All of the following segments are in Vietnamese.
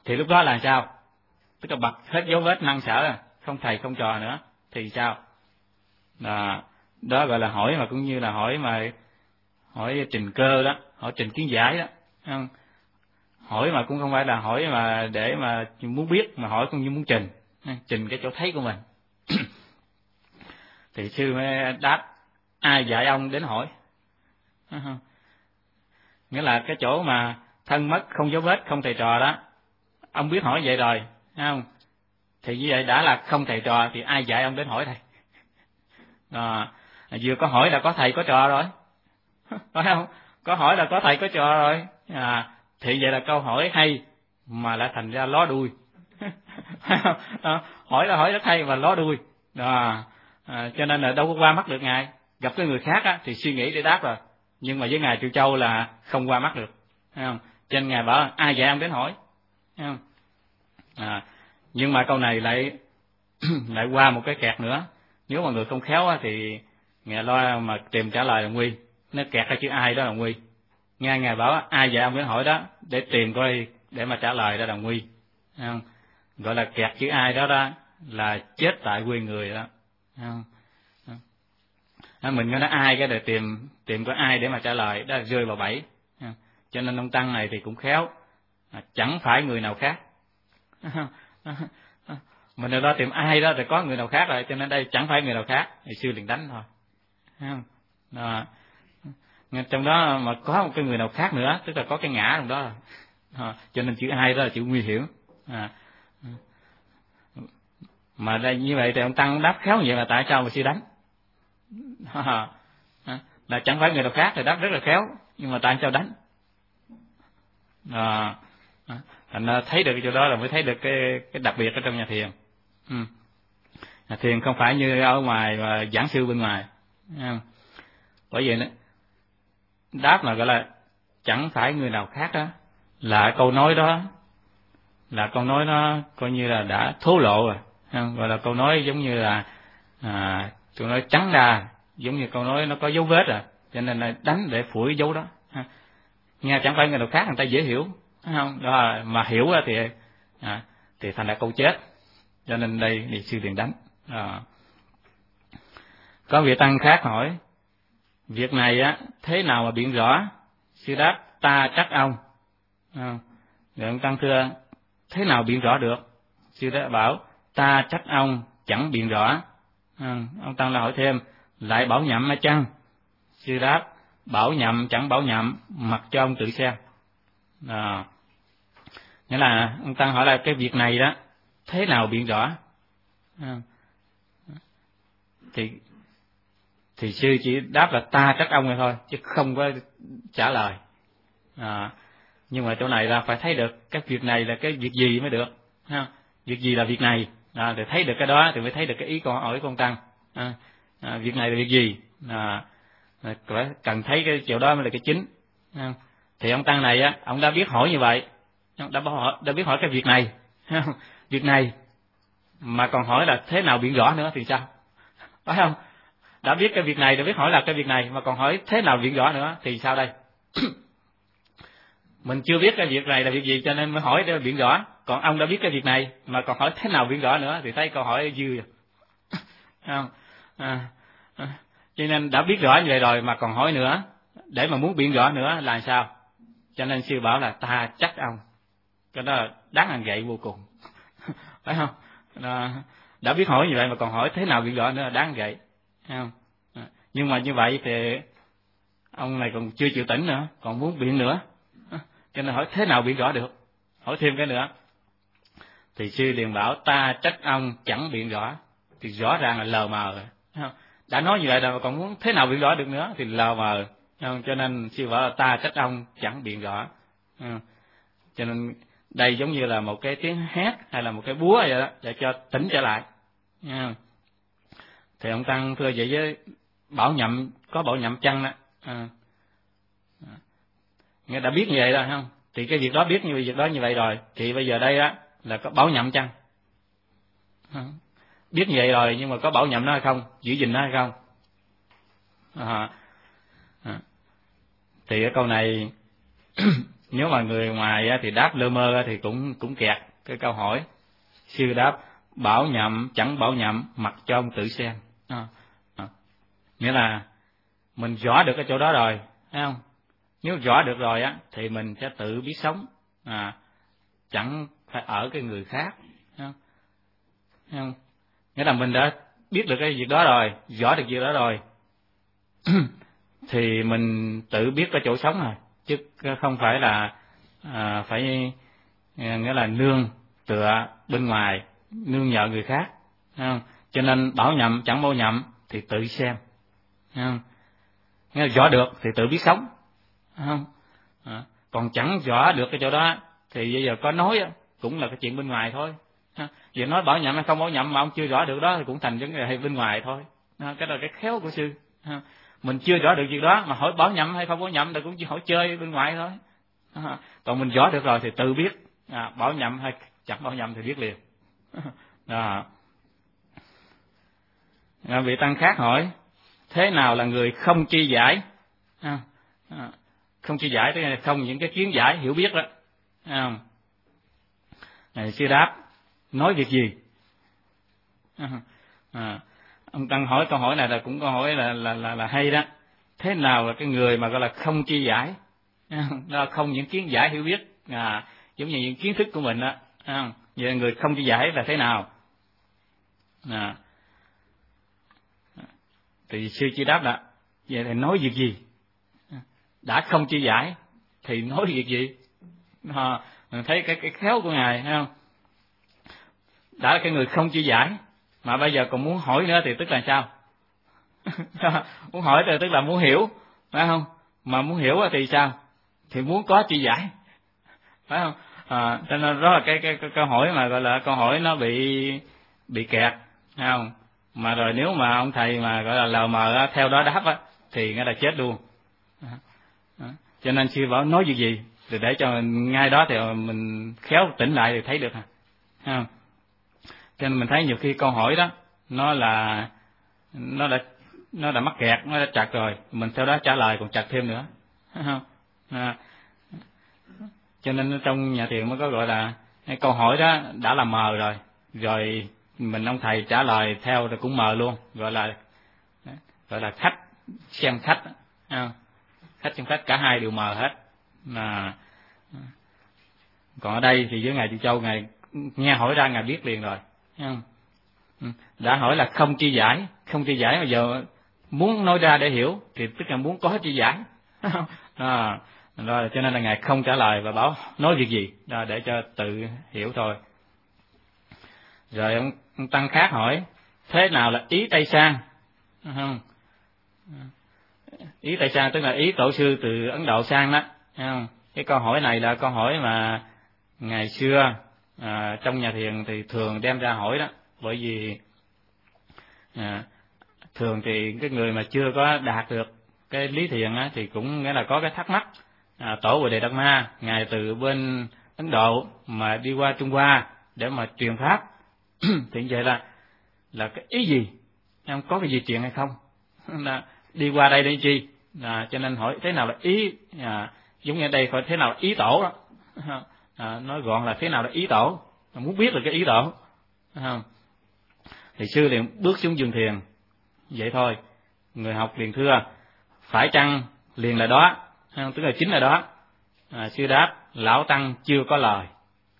Thì lúc đó là sao? Tức là bật hết dấu vết năng sở, không thầy không trò nữa, thì sao? Đó gọi là hỏi mà cũng như là hỏi trình cơ đó, hỏi trình kiến giải đó, không? Hỏi mà cũng không phải là hỏi mà để mà muốn biết, mà hỏi cũng như muốn trình cái chỗ thấy của mình. Thì sư mới đáp: ai dạy ông đến hỏi? Nghĩa là cái chỗ mà thân mất không dấu vết không thầy trò đó, ông biết hỏi vậy rồi, thấy không? Thì như vậy đã là không thầy trò, thì ai dạy ông đến hỏi thầy? Vừa có hỏi là có thầy có trò rồi, phải không? Có hỏi là có thầy có trò rồi. Thì vậy là câu hỏi hay mà lại thành ra ló đuôi. Hỏi là hỏi rất hay mà ló đuôi. Cho nên là đâu có qua mắt được Ngài. Gặp cái người khác á, thì suy nghĩ để đáp rồi, nhưng mà với Ngài Triệu Châu là không qua mắt được, thấy không? Cho nên Ngài bảo ai dạy ông đến hỏi, thấy không? Nhưng mà câu này lại lại qua một cái kẹt nữa. Nếu mà người không khéo á, thì Ngài lo mà tìm trả lời là nguy. Nó kẹt cái chữ ai đó là nguy. Nghe Ngài bảo ai dạy ông đến hỏi đó, để tìm coi để mà trả lời đó là nguy, thấy không? Gọi là kẹt chữ ai đó đó là chết tại quê người đó, thấy không? Mình nói ai cái để tìm có ai để mà trả lời, đó là rơi vào bẫy. Cho nên ông Tăng này thì cũng khéo, chẳng phải người nào khác. Mình ở đó tìm ai đó thì có người nào khác rồi, cho nên đây chẳng phải người nào khác, thì sư liền đánh thôi, thấy không? Trong đó mà có một cái người nào khác nữa, tức là có cái ngã trong đó, cho nên chữ ai đó là chữ nguy hiểm. Mà đây như vậy thì ông Tăng đáp khéo như vậy, là tại sao mà sư đánh? Là chẳng phải người nào khác thì đáp rất là khéo, nhưng mà tại sao đánh? Thành ra thấy được cái chỗ đó là mới thấy được cái đặc biệt ở trong nhà thiền. Nhà thiền không phải như ở ngoài và giảng sư bên ngoài, bởi vậy đáp mà gọi là chẳng phải người nào khác đó, là câu nói đó là câu nói nó coi như là đã thố lộ rồi, gọi là câu nói giống như là câu nói trắng đà, giống như câu nói nó có dấu vết rồi, cho nên là đánh để phủi dấu đó. Nghe chẳng phải người nào khác, người ta dễ hiểu, thấy không? Đó, mà hiểu thì thành ra câu chết, cho nên đây thì sư liền đánh. Có vị tăng khác hỏi: việc này á thế nào mà biện rõ? Sư đáp: ta trách ông. Rồi ông tăng thưa: thế nào biện rõ được? Sư đã bảo: ta trách ông chẳng biện rõ. Ông tăng lại hỏi thêm: lại bảo nhậm hay chăng? Sư đáp: bảo nhậm chẳng bảo nhậm, mặc cho ông tự xem. Nghĩa là ông tăng hỏi là cái việc này đó thế nào biện rõ? Thì sư chỉ đáp là ta trách ông này thôi, chứ không có trả lời. Nhưng mà chỗ này là phải thấy được cái việc này là cái việc gì mới được, việc gì là việc này, để thấy được cái đó thì mới thấy được cái ý câu hỏi của ông tăng. Việc này là việc gì, cần thấy cái chỗ đó mới là cái chính. Thì ông tăng này á, ông đã biết hỏi như vậy, đã biết hỏi cái việc này, việc này mà còn hỏi là thế nào biện rõ nữa thì sao, phải không? Đã biết cái việc này, đã biết hỏi là cái việc này mà còn hỏi thế nào biện rõ nữa thì sao đây? Mình chưa biết cái việc này là việc gì cho nên mới hỏi để biện rõ, còn ông đã biết cái việc này mà còn hỏi thế nào biện rõ nữa thì thấy câu hỏi dư rồi. Không? Cho nên đã biết rõ như vậy rồi mà còn hỏi nữa để mà muốn biện rõ nữa là sao? Cho nên sư bảo là ta trách ông, cái đó là đáng ăn gậy vô cùng. Phải không? Đã biết hỏi như vậy mà còn hỏi thế nào biện rõ nữa là đáng gậy, không? Nhưng mà như vậy thì ông này còn chưa chịu tỉnh nữa, còn muốn biện nữa, cho nên hỏi thế nào biện rõ được, hỏi thêm cái nữa. Thì sư liền bảo ta trách ông chẳng biện rõ, thì rõ ràng là lờ mờ rồi. Đã nói như vậy rồi mà còn muốn thế nào biện rõ được nữa thì lờ mờ. Cho nên sư bảo là ta trách ông chẳng biện rõ. Cho nên đây giống như là một cái tiếng hét hay là một cái búa vậy đó, để cho tỉnh trở lại. Thì ông tăng thưa vậy với bảo nhậm, có bảo nhậm chăng đó. Nghe đã biết như vậy rồi không? Thì cái việc đó biết như việc đó như vậy rồi, thì bây giờ đây á là có bảo nhậm chăng? Biết như vậy rồi nhưng mà có bảo nhậm nó hay không, giữ gìn nó hay không? Thì cái câu này Nếu mà người ngoài thì đáp lơ mơ thì cũng kẹt cái câu hỏi. Sư đáp bảo nhậm chẳng bảo nhậm, mặc cho ông tự xem. Nghĩa là mình rõ được cái chỗ đó rồi, thấy không? Nếu rõ được rồi á thì mình sẽ tự biết sống, chẳng phải ở cái người khác, thấy không? Nghĩa là mình đã biết được cái việc đó rồi, rõ được việc đó rồi thì mình tự biết cái chỗ sống rồi, chứ không phải là phải nghĩa là nương tựa bên ngoài, nương nhờ người khác, thấy không? Cho nên bảo nhậm chẳng bảo nhậm thì tự xem, thấy không? Nghĩa là rõ được thì tự biết sống, thấy không? Còn chẳng rõ được cái chỗ đó thì bây giờ có nói cũng là cái chuyện bên ngoài thôi. Giờ nói bảo nhậm hay không bảo nhậm mà ông chưa rõ được đó thì cũng thành vấn đề bên ngoài thôi. Cái đó là cái khéo của sư. Mình chưa rõ được việc đó mà hỏi bảo nhậm hay không bảo nhậm thì cũng chỉ hỏi chơi bên ngoài thôi. Còn mình rõ được rồi thì tự biết bảo nhậm hay chẳng bảo nhậm thì biết liền. Đó. Vị tăng khác hỏi thế nào là người không tri giải? Không tri giải tức là không những cái kiến giải hiểu biết đó. Sư đáp nói việc gì? Ông tăng hỏi câu hỏi này là cũng câu hỏi là hay đó. Thế nào là cái người mà gọi là không tri giải? Đó, không những kiến giải hiểu biết, giống như những kiến thức của mình đó. Vậy người không tri giải là thế nào? Thì sư chỉ đáp là vậy thì nói việc gì? Đã không tri giải thì nói việc gì? Mình thấy cái khéo của ngài, thấy không? Đã là cái người không tri giải mà bây giờ còn muốn hỏi nữa thì tức là sao? Muốn hỏi thì tức là muốn hiểu, phải không? Mà muốn hiểu thì sao? Thì muốn có tri giải, phải không? Cho nên đó là cái câu hỏi mà gọi là câu hỏi nó bị kẹt, phải không? Mà rồi nếu mà ông thầy mà gọi là lờ mờ theo đó đáp á thì nghe là chết luôn. Cho nên sư bảo nói việc gì thì để cho ngay đó thì mình khéo tỉnh lại thì thấy được, ha. Cho nên mình thấy nhiều khi câu hỏi đó nó đã mắc kẹt, nó đã chặt rồi, mình theo đó trả lời còn chặt thêm nữa, phải không? Cho nên trong nhà thiền mới có gọi là cái câu hỏi đó đã là mờ rồi mình ông thầy trả lời theo rồi cũng mờ luôn, gọi là khách xem khách, khách xem khách, cả hai đều mờ hết. Còn ở đây thì với ngài Chư Châu, ngài nghe hỏi ra ngài biết liền rồi, thấy không? Đã hỏi là không tri giải, không tri giải mà giờ muốn nói ra để hiểu thì tức là muốn có tri giải. Rồi cho nên là ngài không trả lời và bảo nói việc gì đó để cho tự hiểu thôi. Rồi ông tăng khác hỏi thế nào là ý Tây Sang? Không? Ý Tây Sang tức là ý tổ sư từ Ấn Độ sang đó, không? Cái câu hỏi này là câu hỏi mà ngày xưa trong nhà thiền thì thường đem ra hỏi đó, bởi vì thường thì cái người mà chưa có đạt được cái lý thiền á, thì cũng nghĩa là có cái thắc mắc. Tổ Bồ Đề Đạt Ma ngài từ bên Ấn Độ mà đi qua Trung Hoa để mà truyền pháp thì vậy là cái ý gì, em có cái gì truyền hay không? Đi qua đây để chi? Cho nên hỏi thế nào là ý, giống như ở đây hỏi thế nào là ý tổ đó. Nói gọn là thế nào là ý tổ, muốn biết là cái ý tổ, không? Thì sư liền bước xuống giường thiền vậy thôi, người học liền thưa phải chăng liền là đó, tức là chính là đó. Sư đáp lão tăng chưa có lời.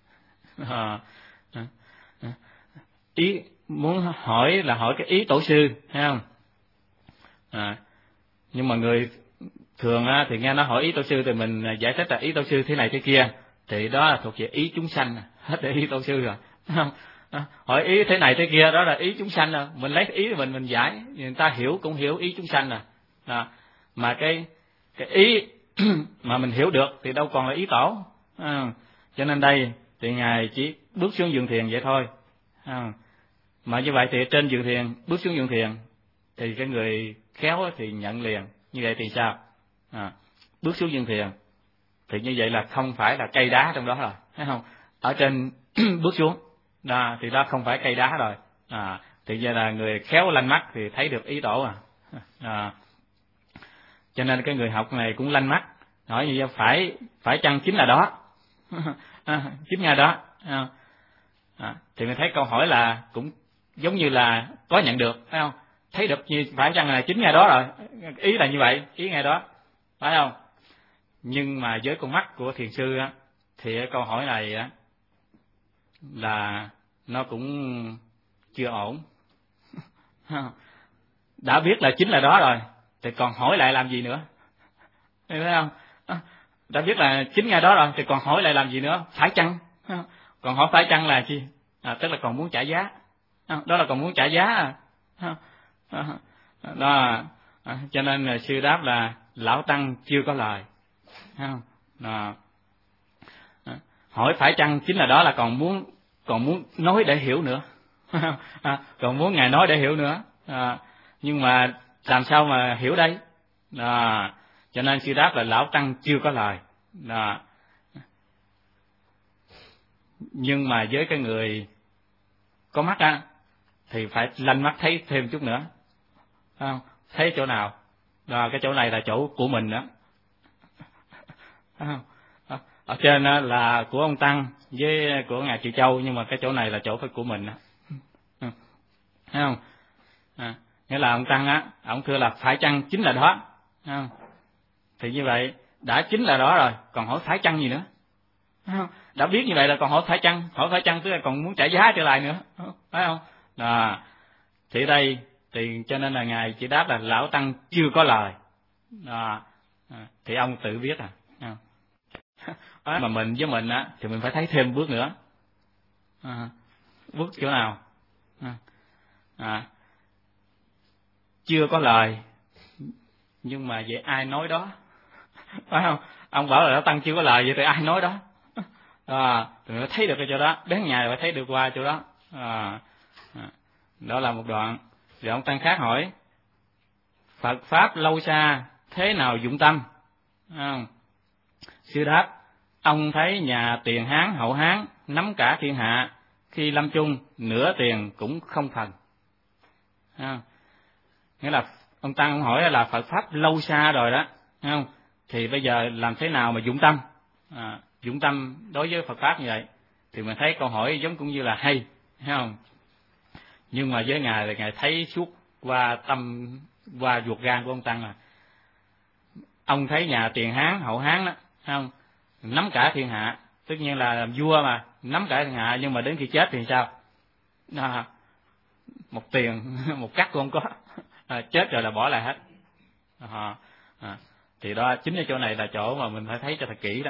Ý muốn hỏi là hỏi cái ý tổ sư, thấy không? Nhưng mà người thường thì nghe nó hỏi ý tổ sư thì mình giải thích là ý tổ sư thế này thế kia, thì đó là thuộc về ý chúng sanh, hết để ý tổ sư rồi, không? Hỏi ý thế này thế kia đó là ý chúng sanh rồi, mình lấy ý của mình giải, người ta hiểu cũng hiểu ý chúng sanh rồi. Mà cái ý mà mình hiểu được thì đâu còn là ý tổ. Cho nên đây thì ngài chỉ bước xuống giường thiền vậy thôi. Mà như vậy thì trên giường thiền, bước xuống giường thiền thì cái người khéo thì nhận liền. Như vậy thì sao? Bước xuống giường thiền thì như vậy là không phải là cây đá trong đó rồi, thấy không? Ở trên bước xuống thì đó không phải cây đá rồi. Thì vậy là người khéo lanh mắt thì thấy được ý tổ. Cho nên cái người học này cũng lanh mắt, hỏi như phải chăng chính là đó. Chính ngay đó. Thì mình thấy câu hỏi là cũng giống như là có nhận được, phải không? Thấy được như phải chăng là chính ngay đó rồi, ý là như vậy, ý ngay đó, phải không? Nhưng mà với con mắt của thiền sư á, thì câu hỏi này á là nó cũng chưa ổn. Đã biết là chính là đó rồi thì còn hỏi lại làm gì nữa, thấy không? Đã biết là chính ngay đó rồi thì còn hỏi lại làm gì nữa? Phải chăng? Còn hỏi phải chăng là chi? Tức là còn muốn trả giá. Đó là còn muốn trả giá. Đó. Cho nên là sư đáp là lão tăng chưa có lời. Đó. Hỏi phải chăng chính là đó là còn muốn nói để hiểu nữa. Còn muốn ngài nói để hiểu nữa. Nhưng mà làm sao mà hiểu đây? Cho nên sư đáp là lão tăng chưa có lời. Nhưng mà với cái người có mắt á thì phải lanh mắt thấy thêm chút nữa. Thấy chỗ nào? Cái chỗ này là chỗ của mình đó. Ở trên là của ông Tăng với của ngài Triệu Châu, nhưng mà cái chỗ này là chỗ phải của mình đó. Thấy không? Nghĩa là ông Tăng á, ông thưa là phải chăng chính là đó. Thì như vậy đã chính là đó rồi, còn hỏi phải chăng gì nữa? Đã biết như vậy là còn hỏi phải chăng tức là còn muốn trả giá trở lại nữa, phải không? Thì đây thì cho nên là ngài chỉ đáp là lão tăng chưa có lời. Thì ông tự biết mà mình với mình á thì mình phải thấy thêm bước nữa. Bước chỗ nào? Chưa có lời, nhưng mà vậy ai nói đó? Phải không? Ông bảo là lão tăng chưa có lời, vậy thì ai nói đó? Thì mình phải thấy được cái chỗ đó, đến nhà phải thấy được qua chỗ đó. Đó là một đoạn. Rồi ông tăng khác hỏi: Phật pháp lâu xa, thế nào dụng tâm? Sư đáp: ông thấy nhà Tiền Hán Hậu Hán nắm cả thiên hạ, khi lâm chung nửa tiền cũng không phần. Nghĩa là ông tăng hỏi là Phật pháp lâu xa rồi đó, không? Thì bây giờ làm thế nào mà dụng tâm? Dụng tâm đối với Phật pháp như vậy thì mình thấy câu hỏi giống cũng như là hay, thấy không? Nhưng mà với ngài là ngài thấy suốt qua ruột gan của ông tăng là ông thấy nhà Tiền Hán Hậu Hán đó, không? Nắm cả thiên hạ, tất nhiên là làm vua mà nắm cả thiên hạ, nhưng mà đến khi chết thì sao? Một tiền một cắt cũng không có. Chết rồi là bỏ lại hết. Thì đó chính ở chỗ này là chỗ mà mình phải thấy cho thật kỹ đó.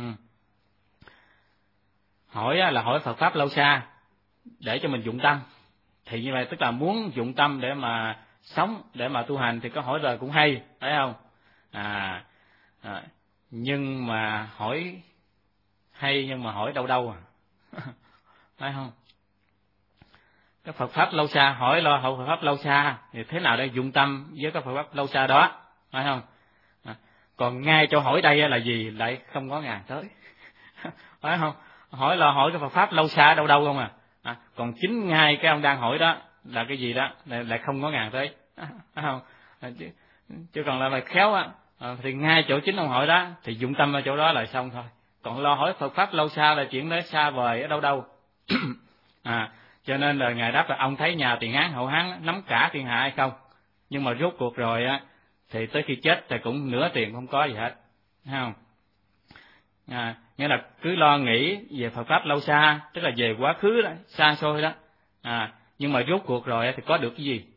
Hỏi là hỏi Phật pháp lâu xa để cho mình dụng tâm, thì như vậy tức là muốn dụng tâm để mà sống, để mà tu hành, thì có hỏi rồi cũng hay, phải không? Nhưng mà hỏi hay, nhưng mà hỏi đâu phải không? Cái Phật pháp lâu xa, hỏi lo Phật pháp lâu xa thì thế nào để dụng tâm với cái Phật pháp lâu xa đó, phải không? Còn ngay chỗ hỏi đây là gì lại không có ngàn tới. Phải không? Hỏi cái Phật pháp lâu xa đâu không còn chính ngay cái ông đang hỏi đó là cái gì đó lại không có ngàn tới, phải không? Chứ còn là mà khéo thì ngay chỗ chính ông hỏi đó thì dụng tâm ở chỗ đó là xong thôi. Còn lo hỏi Phật pháp lâu xa là chuyện đó xa vời ở đâu. Cho nên là ngài đáp là ông thấy nhà Tiền Hán Hậu Hán nắm cả thiên hạ hay không? Nhưng mà rốt cuộc rồi thì tới khi chết thì cũng nửa tiền không có gì hết, thấy không? Nghĩa là cứ lo nghĩ về Phật pháp lâu xa, tức là về quá khứ đó, xa xôi đó. Nhưng mà rốt cuộc rồi thì có được cái gì?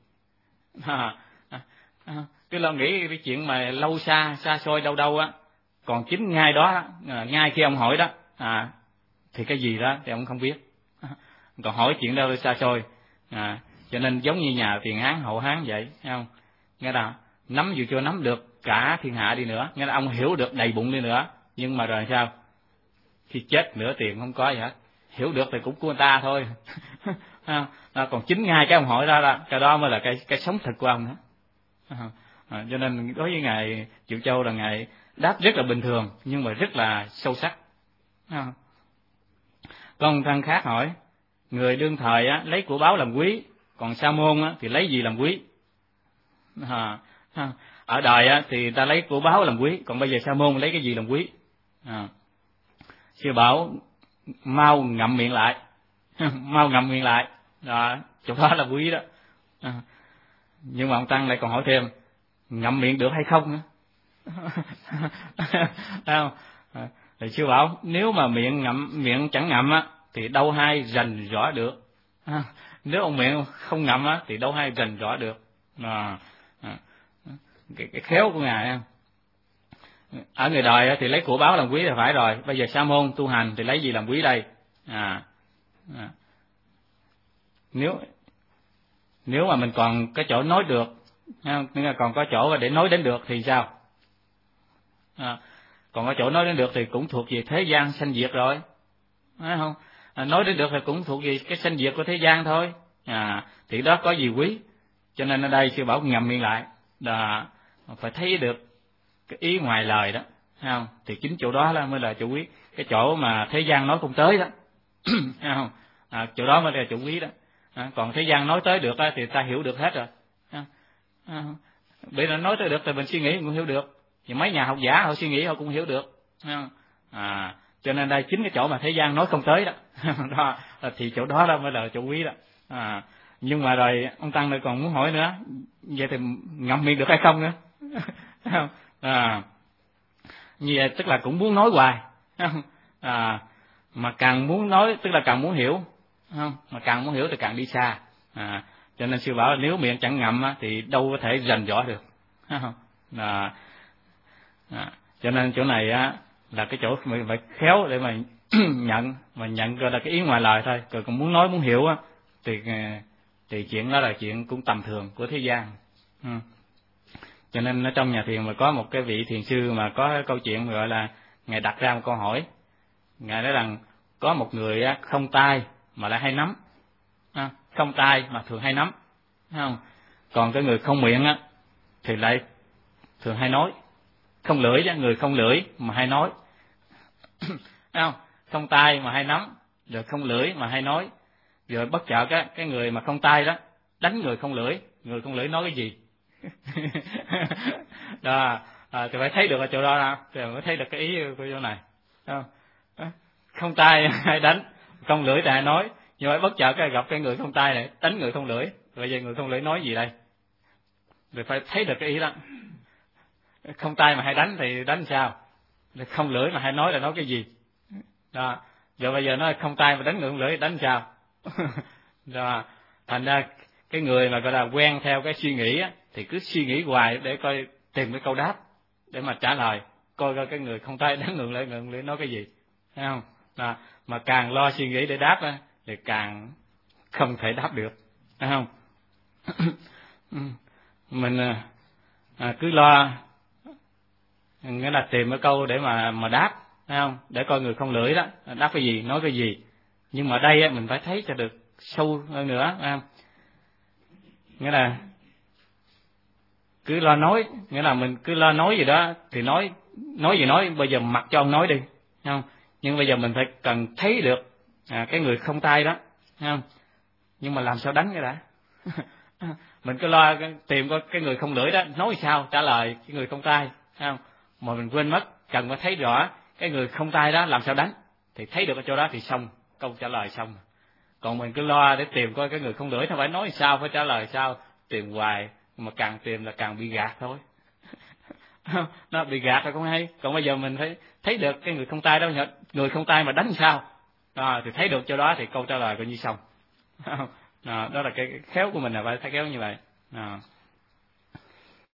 Cứ lo nghĩ cái chuyện mà lâu xa, xa xôi đâu còn chính ngay đó, ngay khi ông hỏi đó, thì cái gì đó thì ông không biết. Còn hỏi chuyện đâu xa xôi. Cho nên giống như nhà Tiền Hán Hậu Hán vậy, thấy không? Nghĩa là nắm dù chưa nắm được cả thiên hạ đi nữa, nghĩa là ông hiểu được đầy bụng đi nữa, nhưng mà rồi sao? Khi chết nửa tiền không có gì hết. Hiểu được thì cũng của người ta thôi. Còn chính ngay cái ông hỏi đó, cái đó mới là cái sống thực của ông đó. Cho nên đối với ngài Triệu Châu là ngài đáp rất là bình thường, nhưng mà rất là sâu sắc. Còn thằng khác hỏi: người đương thời lấy của báo làm quý, còn sa môn thì lấy gì làm quý? ở đời á thì ta lấy của báo làm quý, còn bây giờ sa môn lấy cái gì làm quý? Sư bảo mau ngậm miệng lại, mau ngậm miệng lại, đó, chỗ đó là quý đó. Nhưng mà ông tăng lại còn hỏi thêm, ngậm miệng được hay không nữa? Không? Thì sư bảo nếu mà miệng chẳng ngậm á thì đâu hay rành rõ được. Nếu ông miệng không ngậm á thì đâu hay rành rõ được. Cái khéo của ngài. Ở người đời thì lấy của báo làm quý là phải rồi, bây giờ sa môn tu hành thì lấy gì làm quý đây? Nếu mà mình còn cái chỗ nói được, còn có chỗ để nói đến được thì sao? Còn có chỗ nói đến được thì cũng thuộc về thế gian sanh diệt rồi, phải không? Nói đến được thì cũng thuộc về cái sanh diệt của thế gian thôi. Thì đó có gì quý? Cho nên ở đây sư bảo ngậm miệng lại, phải thấy được cái ý ngoài lời đó, thấy không? Thì chính chỗ đó là mới là chỗ quý, cái chỗ mà thế gian nói không tới đó, thấy không? Chỗ đó mới là chỗ quý đó. Còn thế gian nói tới được thì ta hiểu được hết rồi. Bởi vì nói tới được thì mình suy nghĩ cũng hiểu được, thì mấy nhà học giả họ suy nghĩ họ cũng hiểu được. Cho nên đây chính cái chỗ mà thế gian nói không tới đó, đó thì chỗ đó mới là chỗ quý đó. Nhưng mà rồi ông tăng này còn muốn hỏi nữa, vậy thì ngậm miệng được hay không nữa? Như vậy tức là cũng muốn nói hoài, mà càng muốn nói tức là càng muốn hiểu, không? Mà càng muốn hiểu thì càng đi xa. Cho nên sư bảo là nếu miệng chẳng ngậm thì đâu có thể rành rõ được. Cho nên chỗ này là cái chỗ mình phải khéo để mà nhận gọi là cái ý ngoài lời thôi, rồi còn muốn nói muốn hiểu thì chuyện đó là chuyện cũng tầm thường của thế gian. Cho nên ở trong nhà thiền mà có một cái vị thiền sư mà có cái câu chuyện gọi là ngài đặt ra một câu hỏi. Ngài nói rằng có một người không tai mà lại hay nắm, không tai mà thường hay nắm, thấy không? Còn cái người không miệng thì lại thường hay nói, không lưỡi chứ, người không lưỡi mà hay nói, thấy không? Không tai mà hay nắm, rồi không lưỡi mà hay nói, rồi bất chợt cái người mà không tai đó đánh người không lưỡi nói cái gì? Đó, thì phải thấy được ở chỗ đó thì mới thấy được cái ý của chỗ này. Không tai hay đánh, không lưỡi thì hay nói, nhưng mà bất chợt gặp cái người không tai này đánh người không lưỡi, rồi giờ người không lưỡi nói gì đây? Rồi phải thấy được cái ý đó. Không tai mà hay đánh thì đánh sao? Không lưỡi mà hay nói là nói cái gì? Đó, giờ bây giờ nói không tai mà đánh người không lưỡi đánh sao? Đó, thành ra cái người mà gọi là quen theo cái suy nghĩ thì cứ suy nghĩ hoài để coi tìm cái câu đáp để mà trả lời, coi cái người không tai đánh người lưỡi nói cái gì, thấy không? Đó, mà càng lo suy nghĩ để đáp thì càng không thể đáp được, thấy không? Mình cứ lo nghĩa là tìm cái câu để mà đáp, thấy không? Để coi người không lưỡi đó đáp cái gì, nói cái gì. Nhưng mà đây mình phải thấy cho được sâu hơn nữa, thấy không? Nghĩa là cứ lo nói, nghĩa là mình cứ lo nói gì đó thì nói gì nói, bây giờ mặc cho ông nói đi, thấy không? Nhưng bây giờ mình phải cần thấy được cái người không tai đó, thấy không? Nhưng mà làm sao đánh cái đã? Mình cứ lo tìm coi cái người không lưỡi đó nói sao trả lời cái người không tai, thấy không? Mà mình quên mất cần phải thấy rõ cái người không tai đó làm sao đánh, thì thấy được ở chỗ đó thì xong, câu trả lời xong. Còn mình cứ lo để tìm coi cái người không lưỡi, nó phải nói sao, phải trả lời sao, tìm hoài mà càng tìm là càng bị gạt thôi. Nó bị gạt là không hay. Còn bây giờ mình phải thấy được cái người không tai đó, người không tai mà đánh sao, thì thấy được chỗ đó thì câu trả lời coi như xong. Đó là cái khéo của mình là phải thấy khéo như vậy.